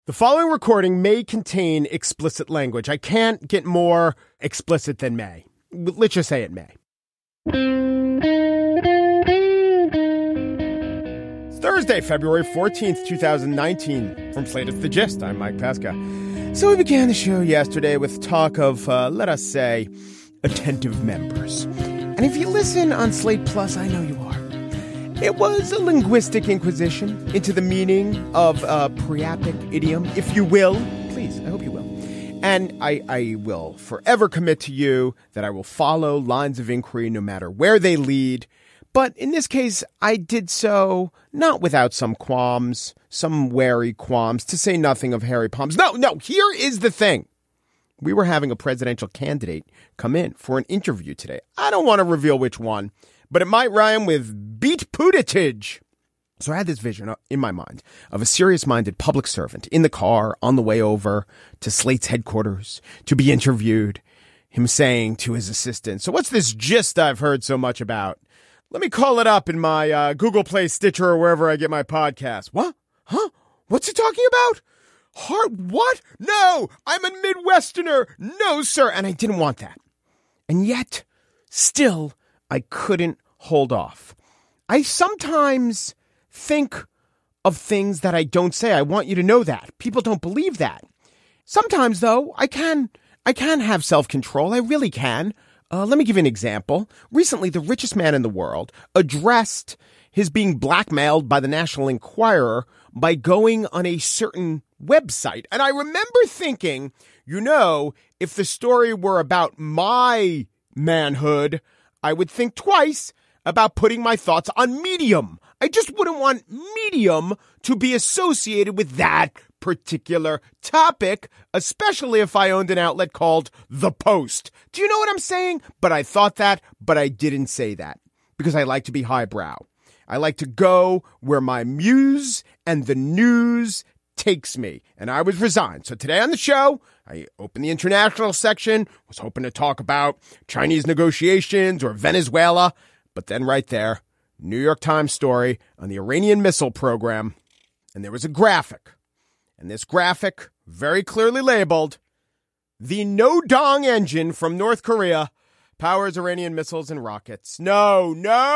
The following recording may contain explicit language. I can't get more explicit than may. Let's just say it may. It's Thursday, February 14th, 2019. From Slate, it's The Gist. I'm Mike Pesca. So we began the show yesterday with talk of, let us say, attentive members. And if you listen on Slate Plus, I know you are. It was a linguistic inquisition into the meaning of a priapic idiom, if you will. Please, I hope you will. And I will forever commit to you that I will follow lines of inquiry no matter where they lead. But in this case, I did so not without some qualms, some wary qualms, to say nothing of Harry Palms. No, here is the thing. We were having a presidential candidate come in for an interview today. I don't want to reveal which one, but it might rhyme with beat Buttigieg. So I had this vision in my mind of a serious-minded public servant in the car on the way over to Slate's headquarters to be interviewed. Him saying to his assistant, "So what's this gist I've heard so much about? Let me call it up in my Google Play, Stitcher, or wherever I get my podcast." What? Huh? What's he talking about? What? No, I'm a Midwesterner. No, sir. And I didn't want that. And yet, still, I couldn't hold off. I sometimes think of things that I don't say. I want you to know that. People don't believe that. Sometimes, though, I can have self-control. I really can. Let me give you an example. Recently, the richest man in the world addressed his being blackmailed by the National Enquirer by going on a certain website. And I remember thinking, if the story were about my manhood, I would think twice about putting my thoughts on Medium. I just wouldn't want Medium to be associated with that particular topic, especially if I owned an outlet called The Post. Do you know what I'm saying? But I thought that, but I didn't say that because I like to be highbrow. I like to go where my muse and the news takes me. And I was resigned. So today on the show, I opened the international section, was hoping to talk about Chinese negotiations or Venezuela. But then right there, New York Times story on the Iranian missile program. And there was a graphic. And this graphic, very clearly labeled, "The No-Dong engine from North Korea powers Iranian missiles and rockets." No,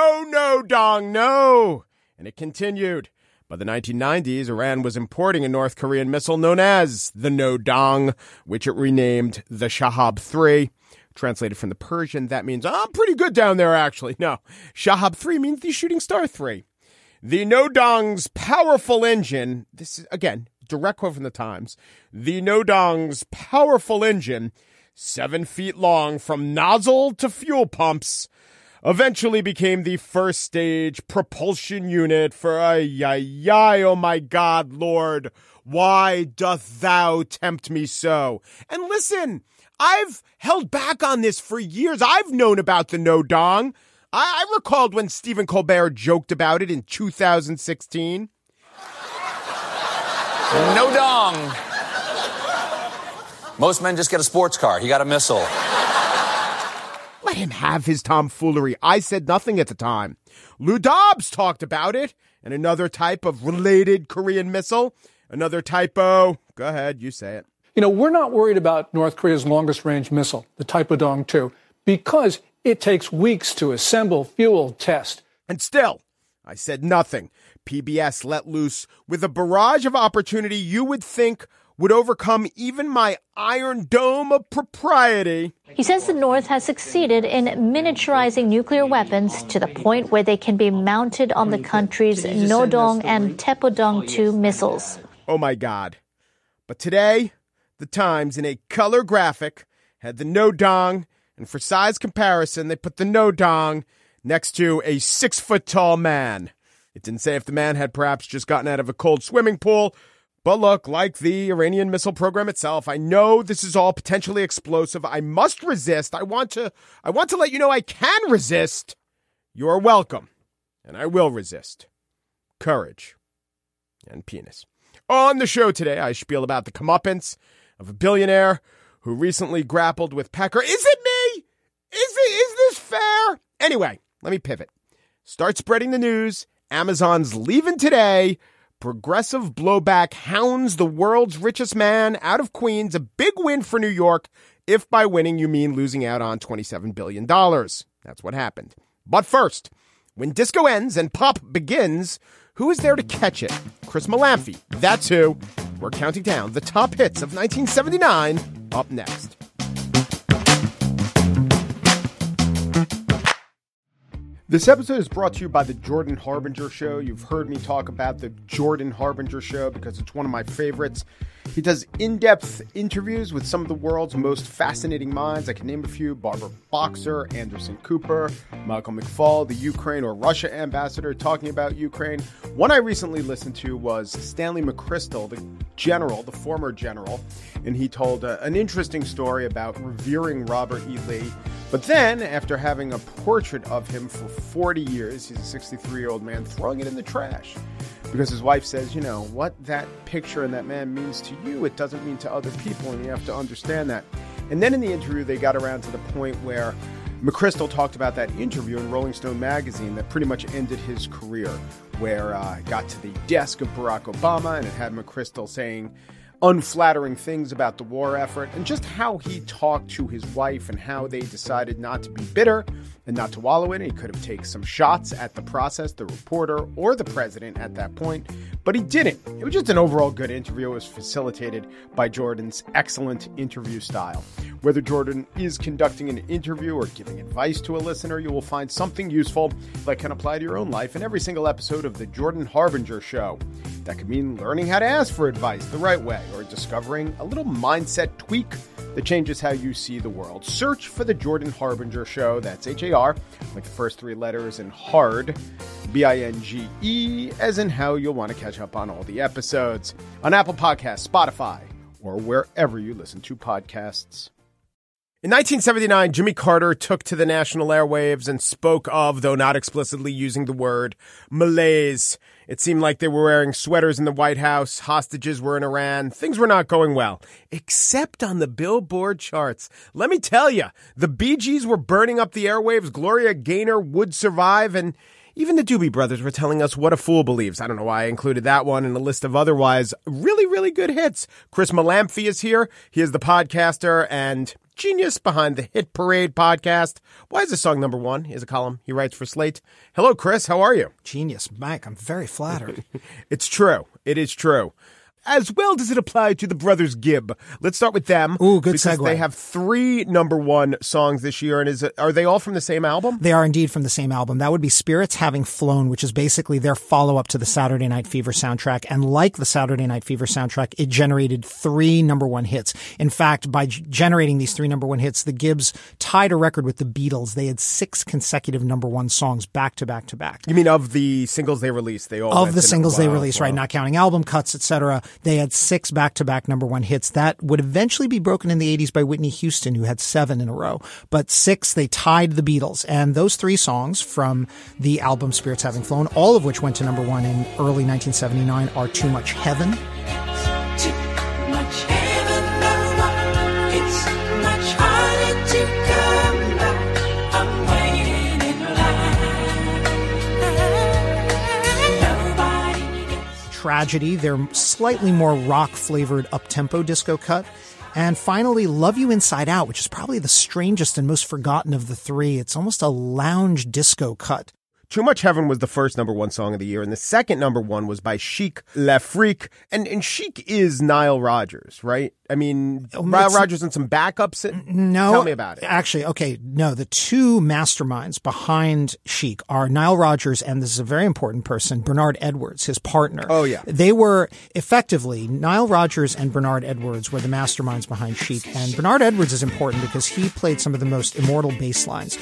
Dong, no. And it continued. By the 1990s, Iran was importing a North Korean missile known as the No-Dong, which it renamed the Shahab 3. Translated from the Persian, that means, I'm pretty good down there, actually. No, Shahab 3 means the Shooting Star 3. The No-Dong's powerful engine, this is, again, direct quote from the Times, the No-Dong's powerful engine, 7 feet long from nozzle to fuel pumps, eventually became the first stage propulsion unit for oh my God, Lord, why doth thou tempt me so? And listen, I've held back on this for years. I've known about the No-Dong. I recalled when Stephen Colbert joked about it in 2016. No-Dong. Most men just get a sports car. He got a missile. Let him have his tomfoolery. I said nothing at the time. Lou Dobbs talked about it. And another type of related Korean missile. Another typo. Go ahead, you say it. We're not worried about North Korea's longest-range missile, the Taepodong 2, because it takes weeks to assemble, fuel, test. And still, I said nothing. PBS let loose with a barrage of opportunity you would think would overcome even my iron dome of propriety. He says the North has succeeded in miniaturizing nuclear weapons to the point where they can be mounted on the country's No-Dong and Taepodong 2 missiles. Oh, my God. But today, the Times, in a color graphic, had the No-Dong, and for size comparison, they put the No-Dong next to a 6-foot-tall man. It didn't say if the man had perhaps just gotten out of a cold swimming pool. But look, like the Iranian missile program itself, I know this is all potentially explosive. I must resist. I want to let you know I can resist. You are welcome. And I will resist. Courage. And penis. On the show today, I spiel about the comeuppance of a billionaire who recently grappled with Pecker. Is it me? Is this fair? Anyway, let me pivot. Start spreading the news. Amazon's leaving today. Progressive blowback hounds the world's richest man out of Queens. A big win for New York, if by winning you mean losing out on $27 billion. That's what happened. But first, when disco ends and pop begins, who is there to catch it? Chris Malamphy. That's who. We're counting down the top hits of 1979 up next. This episode is brought to you by the Jordan Harbinger Show. You've heard me talk about the Jordan Harbinger Show because it's one of my favorites. He does in-depth interviews with some of the world's most fascinating minds. I can name a few: Barbara Boxer, Anderson Cooper, Michael McFaul, the Ukraine or Russia ambassador talking about Ukraine. One I recently listened to was Stanley McChrystal, the former general, and he told an interesting story about revering Robert E. Lee. But then, after having a portrait of him for 40 years, he's a 63-year-old man, throwing it in the trash. Because his wife says, you know, what that picture and that man means to you, it doesn't mean to other people, and you have to understand that. And then in the interview, they got around to the point where McChrystal talked about that interview in Rolling Stone magazine that pretty much ended his career, where it got to the desk of Barack Obama, and it had McChrystal saying unflattering things about the war effort, and just how he talked to his wife and how they decided not to be bitter and not to wallow in it. He could have taken some shots at the process, the reporter, or the president at that point, but he didn't. It was just an overall good interview. It was facilitated by Jordan's excellent interview style. Whether Jordan is conducting an interview or giving advice to a listener, you will find something useful that can apply to your own life in every single episode of the Jordan Harbinger Show. That could mean learning how to ask for advice the right way, or discovering a little mindset tweak that changes how you see the world. Search for the Jordan Harbinger Show. That's H-A-R, like the first three letters, and hard, B-I-N-G-E, as in how you'll want to catch up on all the episodes on Apple Podcasts, Spotify, or wherever you listen to podcasts. In 1979, Jimmy Carter took to the national airwaves and spoke of, though not explicitly using the word, malaise. It seemed like they were wearing sweaters in the White House, hostages were in Iran, things were not going well, except on the Billboard charts. Let me tell you, the Bee Gees were burning up the airwaves, Gloria Gaynor would survive, and even the Doobie Brothers were telling us what a fool believes. I don't know why I included that one in a list of otherwise really, really good hits. Chris Malamphy is here. He is the podcaster and genius behind the Hit Parade podcast. Why is this song number one? Is a column he writes for Slate. Hello, Chris. How are you? Genius, Mike. I'm very flattered. It's true. It is true. As well does it apply to the Brothers Gibb. Let's start with them. Ooh, good because segue. They have 3 number one songs this year. And are they all from the same album? They are indeed from the same album. That would be Spirits Having Flown, which is basically their follow-up to the Saturday Night Fever soundtrack. And like the Saturday Night Fever soundtrack, it generated 3 number one hits. In fact, by generating these 3 number one hits, the Gibbs tied a record with the Beatles. They had 6 consecutive number one songs back to back to back. You mean of the singles they released? They all of the singles they released, right? Not counting album cuts, etc. They had 6 back-to-back number one hits. That would eventually be broken in the 80s by Whitney Houston, who had 7 in a row. But 6, they tied the Beatles. And those 3 songs from the album Spirits Having Flown, all of which went to number one in early 1979, are Too Much Heaven. Too much heaven, it's much harder to come back. I'm waiting in line. Nobody gets Tragedy, their slightly more rock-flavored up-tempo disco cut. And finally, Love You Inside Out, which is probably the strangest and most forgotten of the 3. It's almost a lounge disco cut. Too Much Heaven was the first number one song of the year, and the second number one was by Chic L'Afrique. And Chic is Nile Rodgers, right? I mean, Nile Rodgers and some backups. No. Tell me about it. Actually, okay, no. The 2 masterminds behind Chic are Nile Rodgers, and this is a very important person, Bernard Edwards, his partner. Oh, yeah. They were effectively, Nile Rodgers and Bernard Edwards were the masterminds behind Chic. And Bernard Edwards is important because he played some of the most immortal bass lines.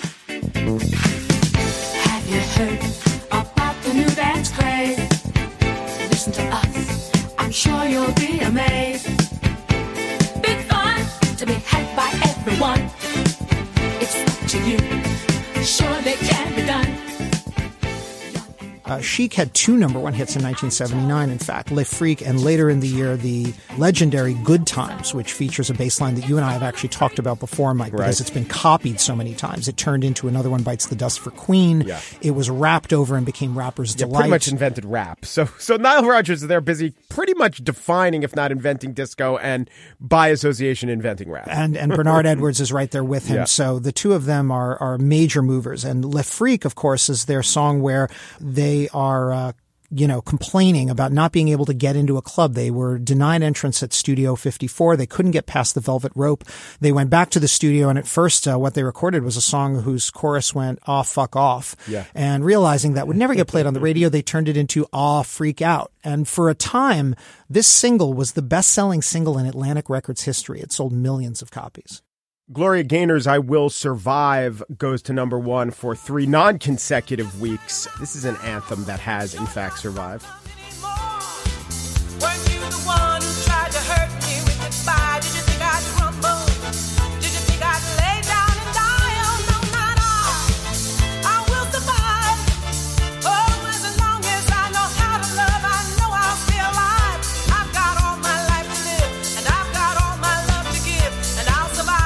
Have you heard about the new dance craze? Listen to us, I'm sure you'll be amazed. Big fun to be had by everyone. It's up to you, surely can be done. Chic had 2 number one hits in 1979, in fact, Le Freak, and later in the year, the legendary Good Times, which features a bass line that you and I have actually talked about before, Mike, because it's been copied so many times. It turned into Another One Bites the Dust for Queen. Yeah. It was rapped over and became Rapper's Delight. Pretty much invented rap. So Nile Rodgers is there busy pretty much defining, if not inventing disco, and by association inventing rap. And Bernard Edwards is right there with him. Yeah. So the two of them are major movers. And Le Freak, of course, is their song where they are complaining about not being able to get into a club. They were denied entrance at Studio 54. They couldn't get past the velvet rope. They went back to the studio, and at first what they recorded was a song whose chorus went, "Aw, fuck off." Yeah. And realizing that would never get played on the radio, they turned it into "Aw, freak out." And for a time, this single was the best-selling single in Atlantic Records history. It sold millions of copies. Gloria Gaynor's I Will Survive goes to number one for 3 non-consecutive weeks. This is an anthem that has, in fact, survived. Weren't you the one who tried to hurt me with goodbye? Did you think I'd crumble? Did you think I'd lay down and die? Oh, no, not I will survive. Oh, as long as I know how to love, I know I'll stay alive. I've got all my life to live, and I've got all my love to give, and I'll survive.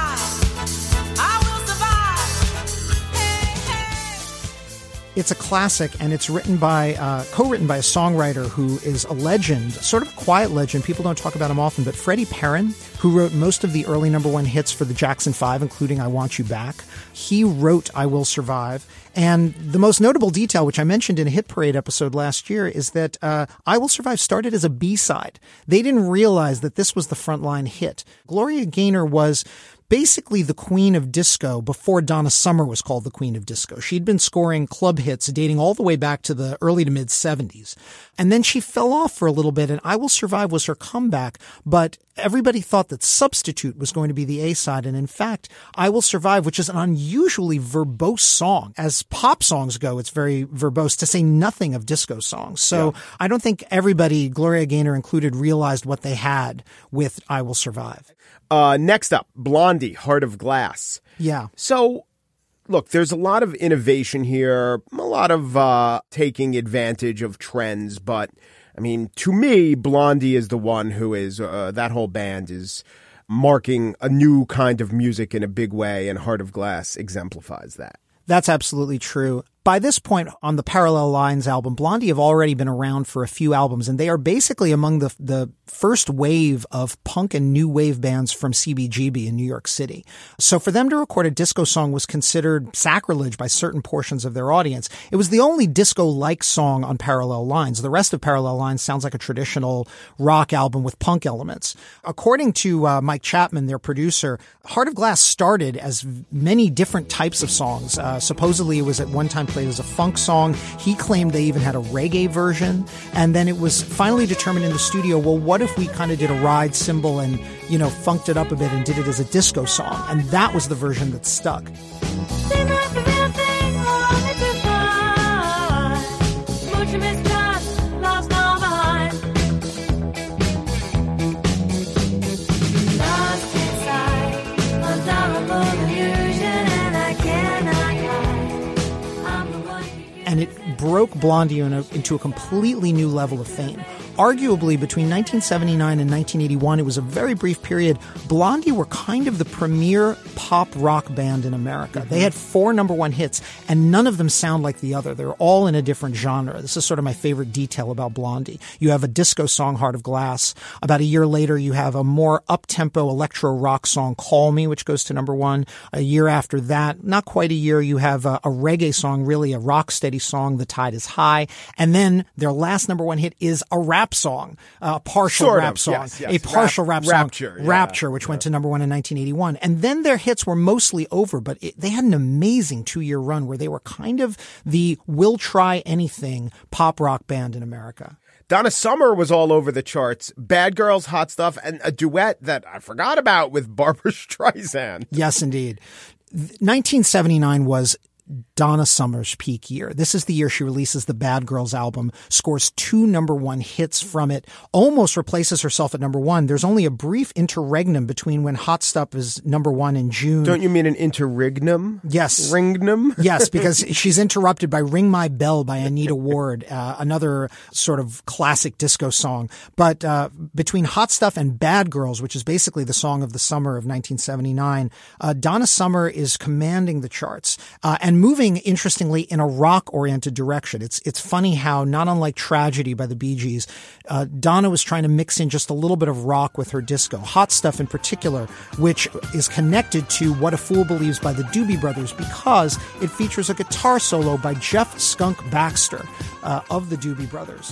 It's a classic, and it's written by, co-written by a songwriter who is a legend, sort of a quiet legend. People don't talk about him often, but Freddie Perrin, who wrote most of the early number one hits for the Jackson 5, including I Want You Back. He wrote I Will Survive. And the most notable detail, which I mentioned in a Hit Parade episode last year, is that I Will Survive started as a B-side. They didn't realize that this was the frontline hit. Gloria Gaynor was basically the queen of disco before Donna Summer was called the queen of disco. She'd been scoring club hits dating all the way back to the early to mid 70s. And then she fell off for a little bit, and I Will Survive was her comeback. But everybody thought that Substitute was going to be the A-side. And in fact, I Will Survive, which is an unusually verbose song. As pop songs go, it's very verbose, to say nothing of disco songs. So I don't think everybody, Gloria Gaynor included, realized what they had with I Will Survive. Next up, Blondie, Heart of Glass. Yeah. So, look, there's a lot of innovation here, a lot of taking advantage of trends, but, I mean, to me, Blondie is the one who is, that whole band is marking a new kind of music in a big way, and Heart of Glass exemplifies that. That's absolutely true. By this point on the Parallel Lines album, Blondie have already been around for a few albums, and they are basically among the first wave of punk and new wave bands from CBGB in New York City. So for them to record a disco song was considered sacrilege by certain portions of their audience. It was the only disco-like song on Parallel Lines. The rest of Parallel Lines sounds like a traditional rock album with punk elements. According to Mike Chapman, their producer, Heart of Glass started as many different types of songs. Supposedly it was at one time played as a funk song. He claimed they even had a reggae version. And then it was finally determined in the studio, well, what if we kind of did a ride cymbal and, funked it up a bit and did it as a disco song? And that was the version that stuck. And it broke Blondie into a completely new level of fame. Arguably, between 1979 and 1981, it was a very brief period. Blondie were kind of the premier pop rock band in America. They had 4 number one hits, and none of them sound like the other. They're all in a different genre. This is sort of my favorite detail about Blondie. You have a disco song, Heart of Glass. About a year later, you have a more up-tempo electro rock song, Call Me, which goes to number one. A year after that, not quite a year, you have a reggae song, really a rock steady song, The Tide is High. And then their last number one hit is a rap song, a partial sort rap of, song, yes. a partial rap song, Rapture, which went to number one in 1981. And then their hits were mostly over, but they had an amazing 2-year run where they were kind of the will try anything pop rock band in America. Donna Summer was all over the charts. Bad Girls, Hot Stuff, and a duet that I forgot about with Barbra Streisand. Yes, indeed. 1979 was Donna Summer's peak year. This is the year she releases the Bad Girls album, scores 2 #1 hits from it, almost replaces herself at #1. There's only a brief interregnum between when Hot Stuff is #1 in June. Don't you mean an interregnum? Yes. Ringnum? Yes, because she's interrupted by Ring My Bell by Anita Ward, another sort of classic disco song. But between Hot Stuff and Bad Girls, which is basically the song of the summer of 1979, Donna Summer is commanding the charts and moving, interestingly, in a rock-oriented direction. It's funny how, not unlike Tragedy by the Bee Gees, Donna was trying to mix in just a little bit of rock with her disco. Hot Stuff in particular, which is connected to What a Fool Believes by the Doobie Brothers because it features a guitar solo by Jeff Skunk Baxter of the Doobie Brothers.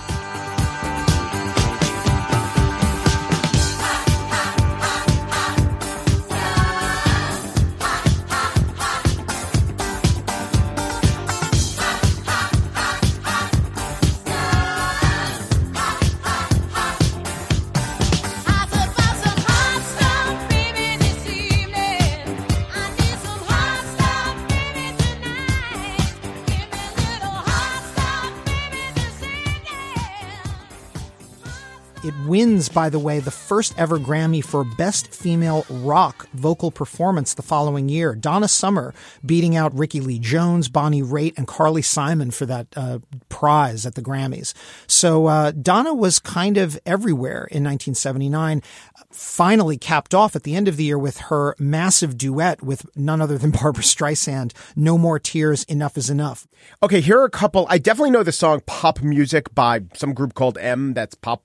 It wins, by the way, the first ever Grammy for Best Female Rock Vocal Performance the following year. Donna Summer beating out Rickie Lee Jones, Bonnie Raitt, and Carly Simon for that prize at the Grammys. So Donna was kind of everywhere in 1979, finally capped off at the end of the year with her massive duet with none other than Barbra Streisand, No More Tears, Enough is Enough. Okay, here are a couple. I definitely know the song Pop Music by some group called M. That's pop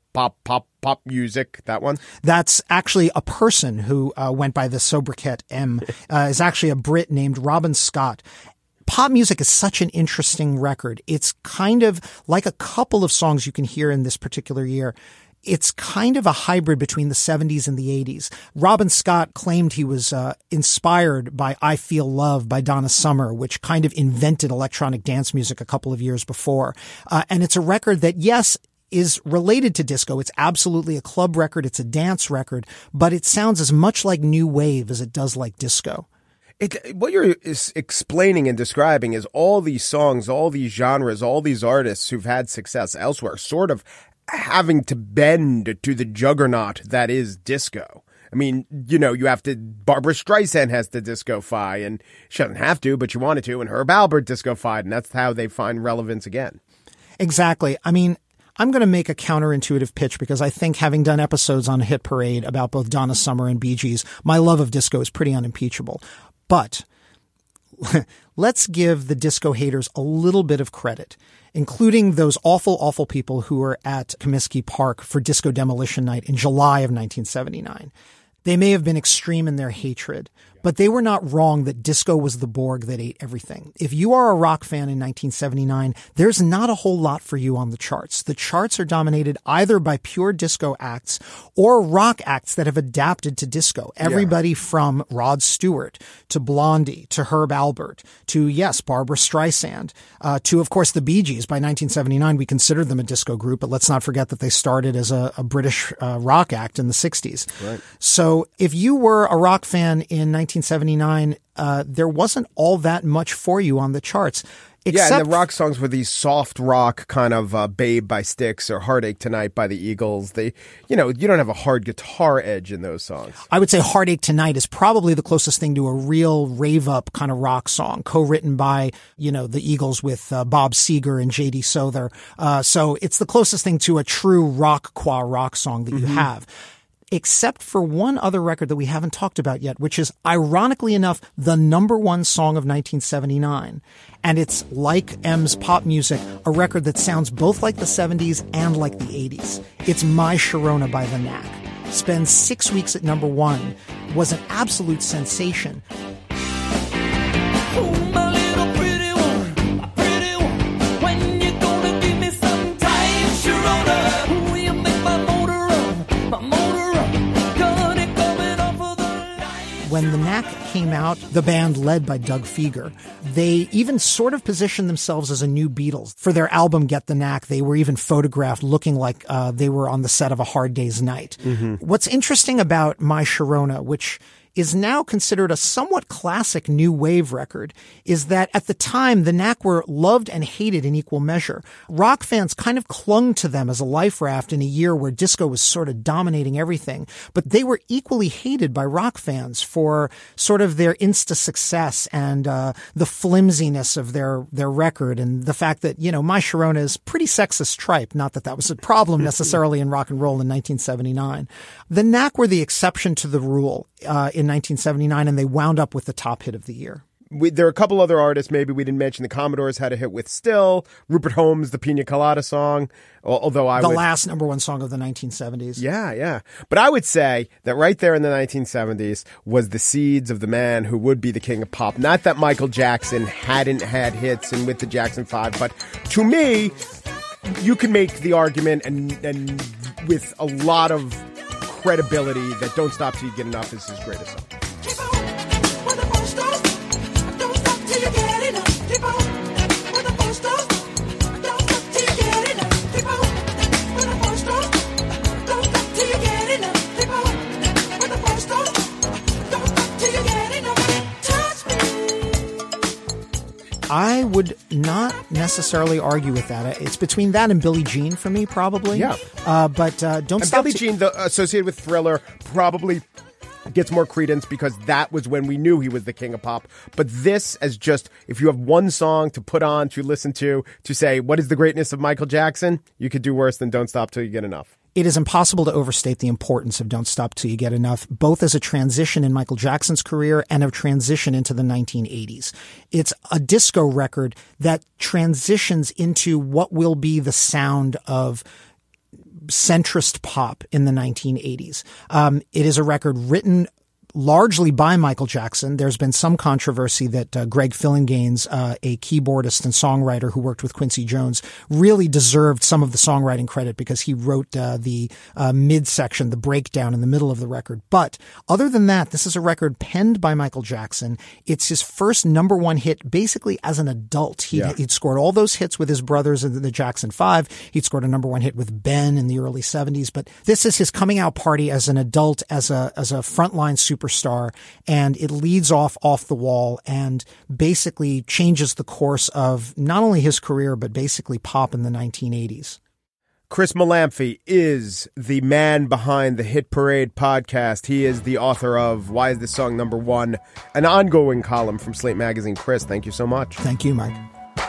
music, that one. That's actually a person who went by the sobriquet M, is actually a Brit named Robin Scott. Pop music is such an interesting record. It's kind of like a couple of songs you can hear in this particular year. It's kind of a hybrid between the 70s and the 80s. Robin Scott claimed he was inspired by I Feel Love by Donna Summer, which kind of invented electronic dance music a couple of years before. And it's a record that, yes, is related to disco. It's absolutely a club record. It's a dance record, but it sounds as much like new wave as it does like disco. What you're explaining and describing is all these songs, all these genres, all these artists who've had success elsewhere sort of having to bend to the juggernaut that is disco. I mean, you know, Barbra Streisand has to disco-fy, and she doesn't have to, but she wanted to, and Herb Alpert disco-fied, and that's how they find relevance again. Exactly. I mean, I'm going to make a counterintuitive pitch because I think, having done episodes on Hit Parade about both Donna Summer and Bee Gees, my love of disco is pretty unimpeachable. But let's give the disco haters a little bit of credit, including those awful, awful people who were at Comiskey Park for Disco Demolition Night in July of 1979. They may have been extreme in their hatred, but they were not wrong that disco was the Borg that ate everything. If you are a rock fan in 1979, there's not a whole lot for you on the charts. The charts are dominated either by pure disco acts or rock acts that have adapted to disco. Everybody from Rod Stewart to Blondie to Herb Alpert to, yes, Barbra Streisand to, of course, the Bee Gees. By 1979, we considered them a disco group, but let's not forget that they started as a British rock act in the 60s. Right. So if you were a rock fan in 1979, there wasn't all that much for you on the charts. And the rock songs were these soft rock kind of Babe by Styx or Heartache Tonight by the Eagles. You don't have a hard guitar edge in those songs. I would say Heartache Tonight is probably the closest thing to a real rave up kind of rock song, co-written by, the Eagles with Bob Seger and J.D. Souther. So it's the closest thing to a true rock song that you have. Except for one other record that we haven't talked about yet, which is, ironically enough, the #1 song of 1979. And it's, like M's Pop Music, a record that sounds both like the 70s and like the 80s. It's My Sharona by The Knack. Spends 6 weeks at #1, was an absolute sensation. When The Knack came out, the band led by Doug Fieger, they even sort of positioned themselves as a new Beatles. For their album Get the Knack, they were even photographed looking like they were on the set of A Hard Day's Night. Mm-hmm. What's interesting about My Sharona, which is now considered a somewhat classic new wave record is that at the time, the Knack were loved and hated in equal measure. Rock fans kind of clung to them as a life raft in a year where disco was sort of dominating everything, but they were equally hated by rock fans for sort of their insta success and the flimsiness of their record and the fact that, My Sharona is pretty sexist tripe. Not that was a problem necessarily in rock and roll in 1979. The Knack were the exception to the rule in 1979, and they wound up with the top hit of the year. There are a couple other artists maybe we didn't mention. The Commodores had a hit with Still. Rupert Holmes, the Pina Colada song. Although the last number one song of the 1970s. Yeah. But I would say that right there in the 1970s was the seeds of the man who would be the king of pop. Not that Michael Jackson hadn't had hits and with the Jackson 5, but to me, you can make the argument and with a lot of credibility that Don't Stop Till You Get Enough is his greatest song. Keep on when the phone starts. Don't stop till you get enough. Keep on when the phone starts. Don't stop till you get enough. Keep on when the phone starts. Don't stop till you get enough. Keep on when the phone starts. Don't stop till you get enough. Touch me. I would not necessarily argue with that. It's between that and Billie Jean for me, probably. Yeah. But Don't and Stop. Billie Jean, associated with Thriller, probably gets more credence because that was when we knew he was the king of pop. But this, as just, if you have one song to put on, to listen to say, what is the greatness of Michael Jackson? You could do worse than Don't Stop Till You Get Enough. It is impossible to overstate the importance of Don't Stop Till You Get Enough, both as a transition in Michael Jackson's career and a transition into the 1980s. It's a disco record that transitions into what will be the sound of centrist pop in the 1980s. It is a record written largely by Michael Jackson. There's been some controversy that Greg Phillinganes, a keyboardist and songwriter who worked with Quincy Jones, really deserved some of the songwriting credit because he wrote the midsection, the breakdown in the middle of the record. But other than that, this is a record penned by Michael Jackson. It's his first number one hit basically as an adult. He'd scored all those hits with his brothers in the Jackson 5. He'd scored a number one hit with Ben in the early 70s. But this is his coming out party as an adult, as a frontline superstar, and it leads off the wall and basically changes the course of not only his career, but basically pop in the 1980s. Chris Malamphy is the man behind the Hit Parade podcast. He is the author of Why Is This Song Number One, an ongoing column from Slate Magazine. Chris, thank you so much. Thank you, Mike.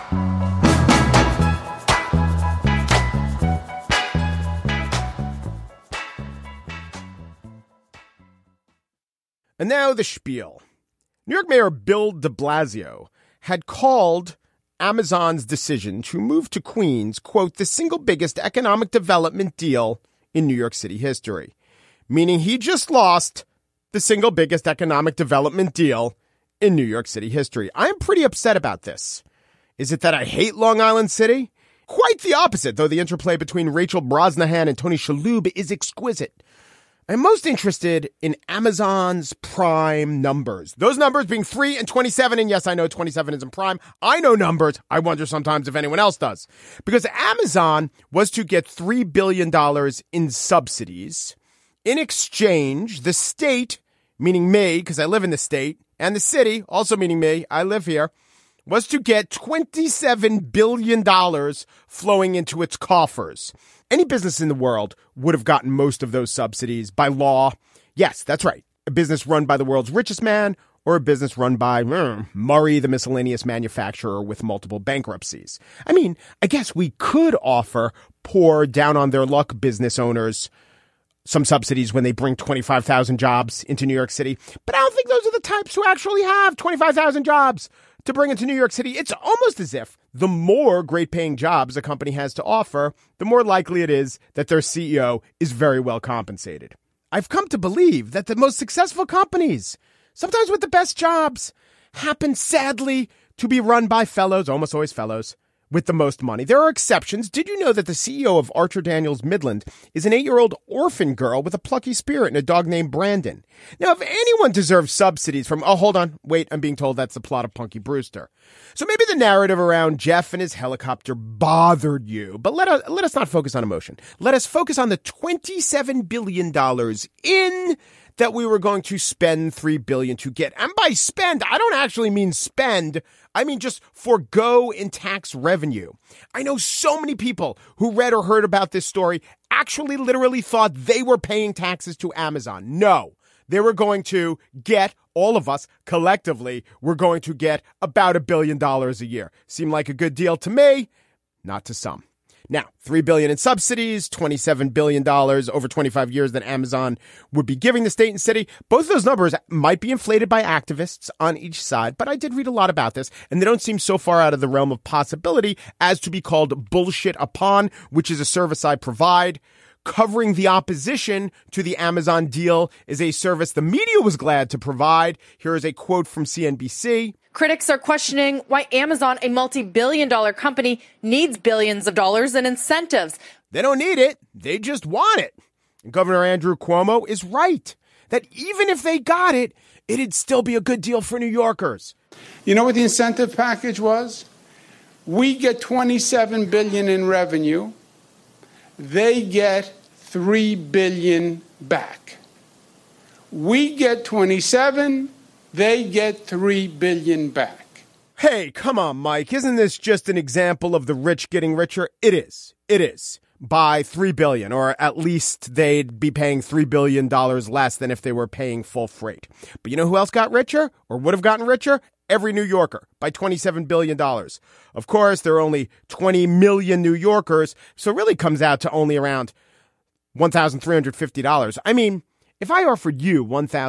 And now the spiel. New York Mayor Bill de Blasio had called Amazon's decision to move to Queens, quote, the single biggest economic development deal in New York City history, meaning he just lost the single biggest economic development deal in New York City history. I'm pretty upset about this. Is it that I hate Long Island City? Quite the opposite, though the interplay between Rachel Brosnahan and Tony Shalhoub is exquisite. I'm most interested in Amazon's Prime numbers. Those numbers being 3 and 27. And yes, I know 27 isn't Prime. I know numbers. I wonder sometimes if anyone else does. Because Amazon was to get $3 billion in subsidies. In exchange, the state, meaning me, because I live in the state, and the city, also meaning me, I live here, was to get $27 billion flowing into its coffers. Any business in the world would have gotten most of those subsidies by law. Yes, that's right. A business run by the world's richest man or a business run by Murray, the miscellaneous manufacturer with multiple bankruptcies. I mean, I guess we could offer poor, down-on-their-luck business owners some subsidies when they bring 25,000 jobs into New York City. But I don't think those are the types who actually have 25,000 jobs to bring into New York City. It's almost as if the more great-paying jobs a company has to offer, the more likely it is that their CEO is very well compensated. I've come to believe that the most successful companies, sometimes with the best jobs, happen sadly to be run by fellows, almost always fellows, with the most money. There are exceptions. Did you know that the CEO of Archer Daniels Midland is an 8-year-old orphan girl with a plucky spirit and a dog named Brandon? Now, if anyone deserves subsidies from, hold on, wait, I'm being told that's the plot of Punky Brewster. So maybe the narrative around Jeff and his helicopter bothered you, but let us not focus on emotion. Let us focus on the $27 billion in that we were going to spend $3 billion to get. And by spend, I don't actually mean spend. I mean just forgo in tax revenue. I know so many people who read or heard about this story actually literally thought they were paying taxes to Amazon. No, they were going to get, all of us collectively, we're going to get about $1 billion a year. Seemed like a good deal to me, not to some. Now, $3 billion in subsidies, $27 billion over 25 years that Amazon would be giving the state and city. Both of those numbers might be inflated by activists on each side, but I did read a lot about this, and they don't seem so far out of the realm of possibility as to be called Bullshit Upon, which is a service I provide. Covering the opposition to the Amazon deal is a service the media was glad to provide. Here is a quote from CNBC. Critics are questioning why Amazon, a multi-billion-dollar company, needs billions of dollars in incentives. They don't need it. They just want it. And Governor Andrew Cuomo is right that even if they got it, it'd still be a good deal for New Yorkers. You know what the incentive package was? We get $27 billion in revenue. They get $3 billion back. We get 27, they get $3 billion back. Hey, come on, Mike. Isn't this just an example of the rich getting richer? It is. It is. By $3 billion, or at least they'd be paying $3 billion less than if they were paying full freight. But you know who else got richer, or would have gotten richer? Every New Yorker, by $27 billion. Of course, there are only 20 million New Yorkers, so it really comes out to only around $1,350. I mean, if I offered you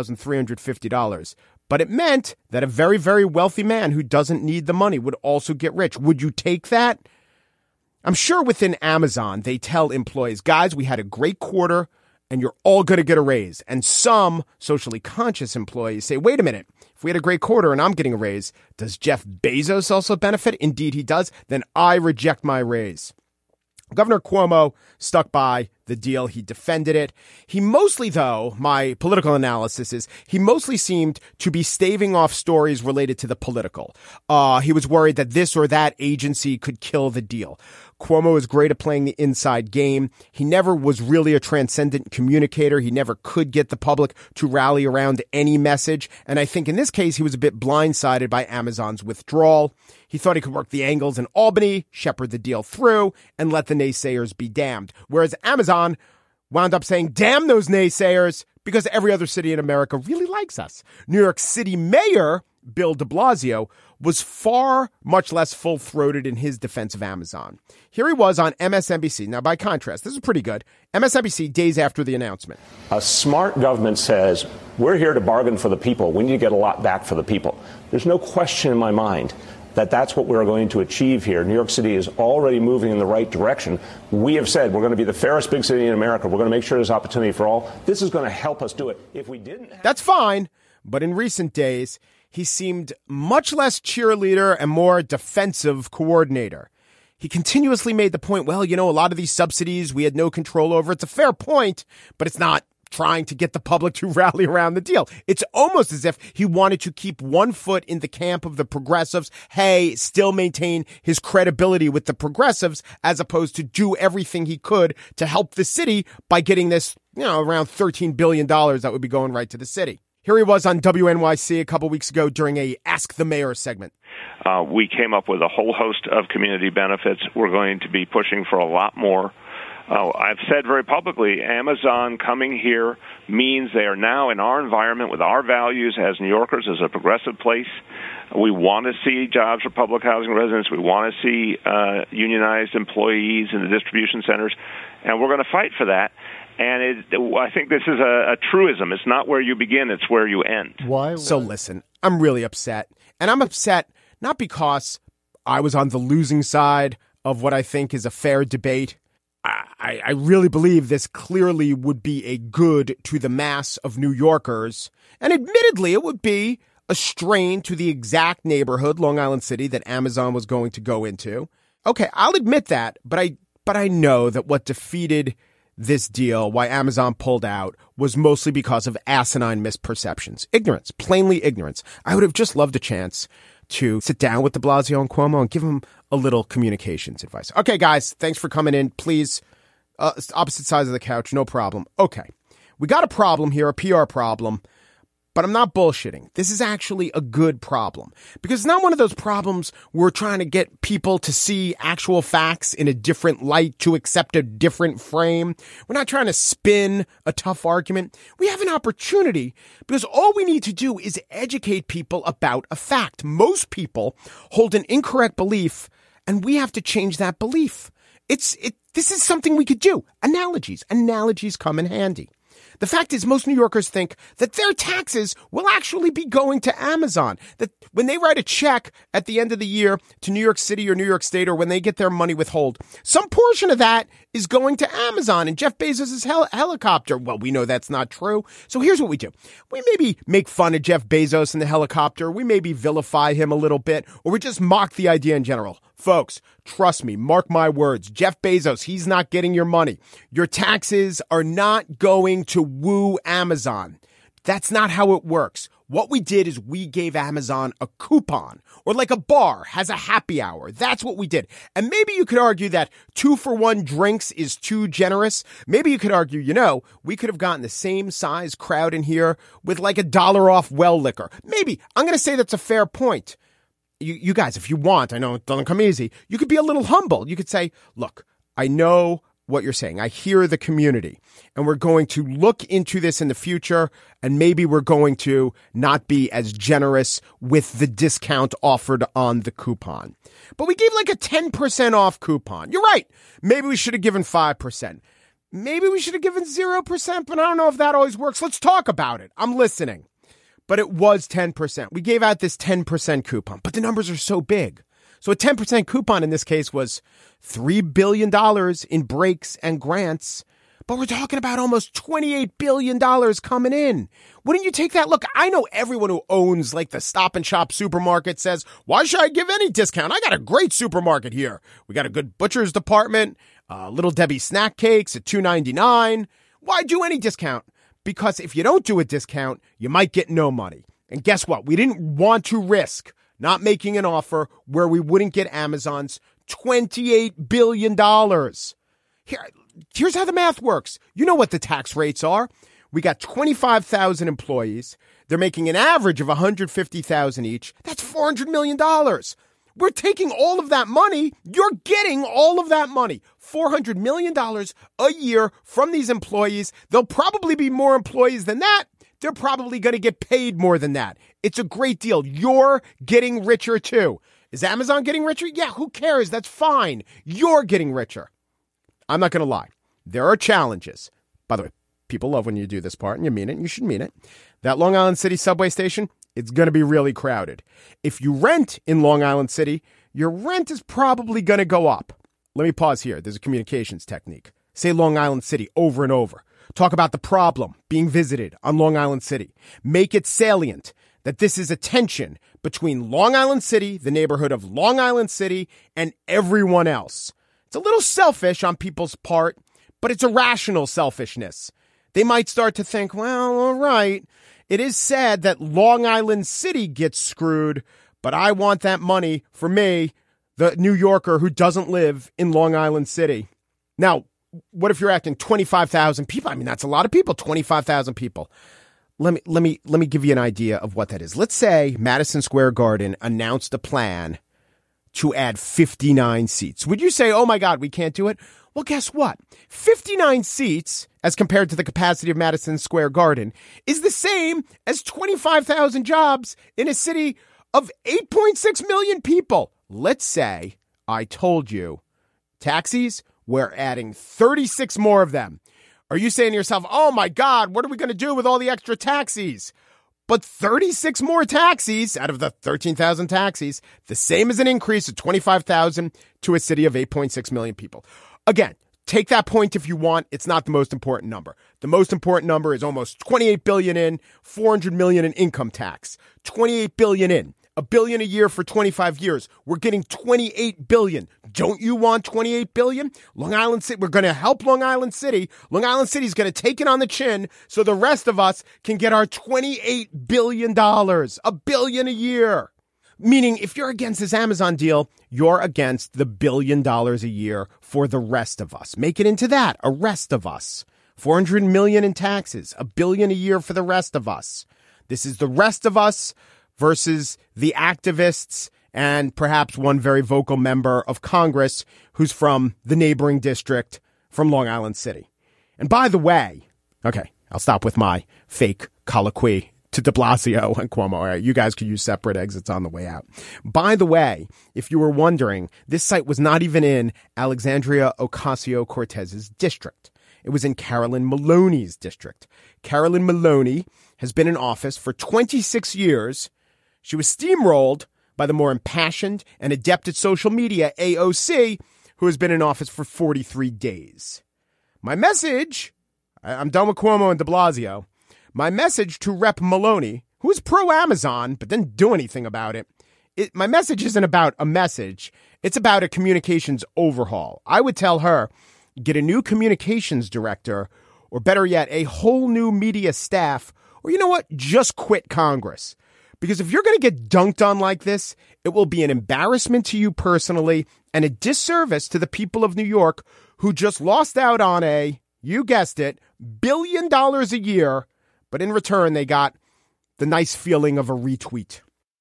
$1,350, but it meant that a very, very wealthy man who doesn't need the money would also get rich, would you take that? I'm sure within Amazon, they tell employees, guys, we had a great quarter, and you're all going to get a raise. And some socially conscious employees say, wait a minute, if we had a great quarter and I'm getting a raise, does Jeff Bezos also benefit? Indeed, he does. Then I reject my raise. Governor Cuomo stuck by the deal. He defended it. He mostly, though, my political analysis is, he mostly seemed to be staving off stories related to the political. He was worried that this or that agency could kill the deal. Cuomo is great at playing the inside game. He never was really a transcendent communicator. He never could get the public to rally around any message. And I think in this case, he was a bit blindsided by Amazon's withdrawal. He thought he could work the angles in Albany, shepherd the deal through, and let the naysayers be damned. Whereas Amazon wound up saying, damn those naysayers, because every other city in America really likes us. New York City Mayor Bill de Blasio was far much less full-throated in his defense of Amazon. Here he was on MSNBC. Now, by contrast, this is pretty good. MSNBC days after the announcement. A smart government says, we're here to bargain for the people. We need to get a lot back for the people. There's no question in my mind that that's what we're going to achieve here. New York City is already moving in the right direction. We have said we're going to be the fairest big city in America. We're going to make sure there's opportunity for all. This is going to help us do it. If we didn't That's fine. But in recent days, he seemed much less cheerleader and more defensive coordinator. He continuously made the point, well, you know, a lot of these subsidies we had no control over. It's a fair point, but it's not trying to get the public to rally around the deal. It's almost as if he wanted to keep one foot in the camp of the progressives, hey, still maintain his credibility with the progressives, as opposed to do everything he could to help the city by getting this, you know, around $13 billion that would be going right to the city. Here he was on WNYC a couple weeks ago during a Ask the Mayor segment. We came up with a whole host of community benefits. We're going to be pushing for a lot more. I've said very publicly, Amazon coming here means they are now in our environment with our values as New Yorkers, as a progressive place. We want to see jobs for public housing residents. We want to see unionized employees in the distribution centers, and we're going to fight for that. And I think this is a truism. It's not where you begin, it's where you end. Why? So listen, I'm really upset. And I'm upset not because I was on the losing side of what I think is a fair debate. I really believe this clearly would be a good to the mass of New Yorkers. And admittedly, it would be a strain to the exact neighborhood, Long Island City, that Amazon was going to go into. Okay, I'll admit that, but I know that what defeated this deal, why Amazon pulled out, was mostly because of asinine misperceptions. Ignorance, plainly ignorance. I would have just loved a chance to sit down with de Blasio and Cuomo and give them a little communications advice. Okay, guys, thanks for coming in. Please, opposite sides of the couch, no problem. Okay, we got a problem here, a PR problem, but I'm not bullshitting. This is actually a good problem because it's not one of those problems where we're trying to get people to see actual facts in a different light, to accept a different frame. We're not trying to spin a tough argument. We have an opportunity because all we need to do is educate people about a fact. Most people hold an incorrect belief, and we have to change that belief. This is something we could do. Analogies come in handy. The fact is, most New Yorkers think that their taxes will actually be going to Amazon. That when they write a check at the end of the year to New York City or New York State, or when they get their money withhold, some portion of that is going to Amazon and Jeff Bezos' helicopter. Well, we know that's not true. So here's what we do. We maybe make fun of Jeff Bezos and the helicopter. We maybe vilify him a little bit, or we just mock the idea in general. Folks, trust me, mark my words. Jeff Bezos, he's not getting your money. Your taxes are not going to woo Amazon. That's not how it works. What we did is we gave Amazon a coupon, or like a bar has a happy hour. That's what we did. And maybe you could argue that 2-for-1 drinks is too generous. Maybe you could argue, we could have gotten the same size crowd in here with like $1 off well liquor. Maybe. I'm going to say that's a fair point. You guys, if you want, I know it doesn't come easy, you could be a little humble. You could say, look, I know what you're saying. I hear the community, and we're going to look into this in the future, and maybe we're going to not be as generous with the discount offered on the coupon. But we gave like a 10% off coupon. You're right. Maybe we should have given 5%. Maybe we should have given 0%, but I don't know if that always works. Let's talk about it. I'm listening. But it was 10%. We gave out this 10% coupon, but the numbers are so big. So a 10% coupon in this case was $3 billion in breaks and grants, but we're talking about almost $28 billion coming in. Wouldn't you take that? Look, I know everyone who owns like the Stop and Shop supermarket says, why should I give any discount? I got a great supermarket here. We got a good butcher's department, Little Debbie snack cakes at $2.99. Why do any discount? Because if you don't do a discount, you might get no money. And guess what? We didn't want to risk not making an offer where we wouldn't get Amazon's $28 billion. Here's how the math works. You know what the tax rates are. We got 25,000 employees. They're making an average of $150,000 each. That's $400 million. We're taking all of that money. You're getting all of that money. $400 million a year from these employees. There'll probably be more employees than that. They're probably going to get paid more than that. It's a great deal. You're getting richer too. Is Amazon getting richer? Yeah, who cares? That's fine. You're getting richer. I'm not going to lie. There are challenges. By the way, people love when you do this part, and you mean it, and you should mean it. That Long Island City subway station, it's going to be really crowded. If you rent in Long Island City, your rent is probably going to go up. Let me pause here. There's a communications technique. Say Long Island City over and over. Talk about the problem being visited on Long Island City. Make it salient that this is a tension between Long Island City, the neighborhood of Long Island City, and everyone else. It's a little selfish on people's part, but it's a rational selfishness. They might start to think, well, all right, it is sad that Long Island City gets screwed, but I want that money for me, the New Yorker who doesn't live in Long Island City. Now, what if you're acting 25,000 people? I mean, that's a lot of people, 25,000 people. Let me give you an idea of what that is. Let's say Madison Square Garden announced a plan to add 59 seats. Would you say, oh my God, we can't do it? Well, guess what? 59 seats, as compared to the capacity of Madison Square Garden, is the same as 25,000 jobs in a city of 8.6 million people. Let's say I told you, taxis, we're adding 36 more of them. Are you saying to yourself, oh my God, what are we going to do with all the extra taxis? But 36 more taxis out of the 13,000 taxis, the same as an increase of 25,000 to a city of 8.6 million people. Again, take that point if you want. It's not the most important number. The most important number is almost 28 billion in, 400 million in income tax. 28 billion in. $1 billion a year for 25 years. We're getting 28 billion. Don't you want 28 billion? Long Island City, we're going to help Long Island City. Long Island City is going to take it on the chin so the rest of us can get our $28 billion. $1 billion a year. Meaning, if you're against this Amazon deal, you're against the $1 billion a year for the rest of us. Make it into that, a rest of us. $400 million in taxes, $1 billion a year for the rest of us. This is the rest of us versus the activists and perhaps one very vocal member of Congress who's from the neighboring district from Long Island City. And by the way, okay, I'll stop with my fake colloquy to de Blasio and Cuomo. All right, you guys could use separate exits on the way out. By the way, if you were wondering, this site was not even in Alexandria Ocasio-Cortez's district. It was in Carolyn Maloney's district. Carolyn Maloney has been in office for 26 years. She was steamrolled by the more impassioned and adept at social media AOC, who has been in office for 43 days. My message, I'm done with Cuomo and de Blasio. My message to Rep. Maloney, who is pro-Amazon but didn't do anything about it, my message isn't about a message. It's about a communications overhaul. I would tell her, get a new communications director, or better yet, a whole new media staff, or you know what, just quit Congress. Because if you're going to get dunked on like this, it will be an embarrassment to you personally and a disservice to the people of New York who just lost out on you guessed it, $1 billion a year, but in return they got the nice feeling of a retweet.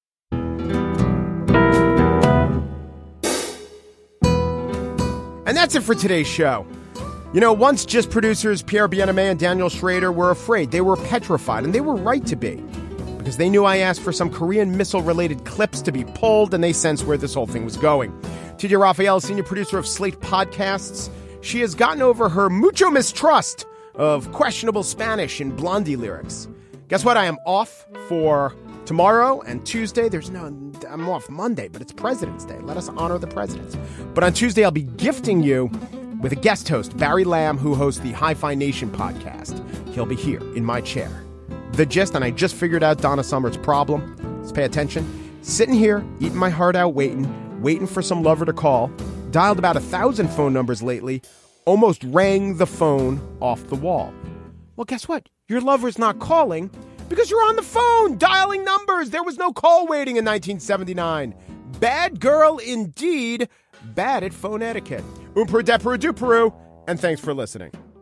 And that's it for today's show. You know, once GIST producers Pierre Bienaimé and Daniel Schrader were afraid. They were petrified, and they were right to be. Because they knew I asked for some Korean missile-related clips to be pulled, and they sensed where this whole thing was going. TJ Raphael, senior producer of Slate Podcasts. She has gotten over her mucho mistrust of questionable Spanish and Blondie lyrics. Guess what? I am off for tomorrow and Tuesday. I'm off Monday, but it's President's Day. Let us honor the presidents. But on Tuesday, I'll be gifting you with a guest host, Barry Lamb, who hosts the Hi-Fi Nation podcast. He'll be here in my chair. The Gist, and I just figured out Donna Summer's problem. Let's pay attention. Sitting here, eating my heart out, waiting for some lover to call. Dialed about 1,000 phone numbers lately. Almost rang the phone off the wall. Well, guess what? Your lover's not calling because you're on the phone dialing numbers. There was no call waiting in 1979. Bad girl indeed. Bad at phone etiquette. Umperu, deperu, duperu. And thanks for listening.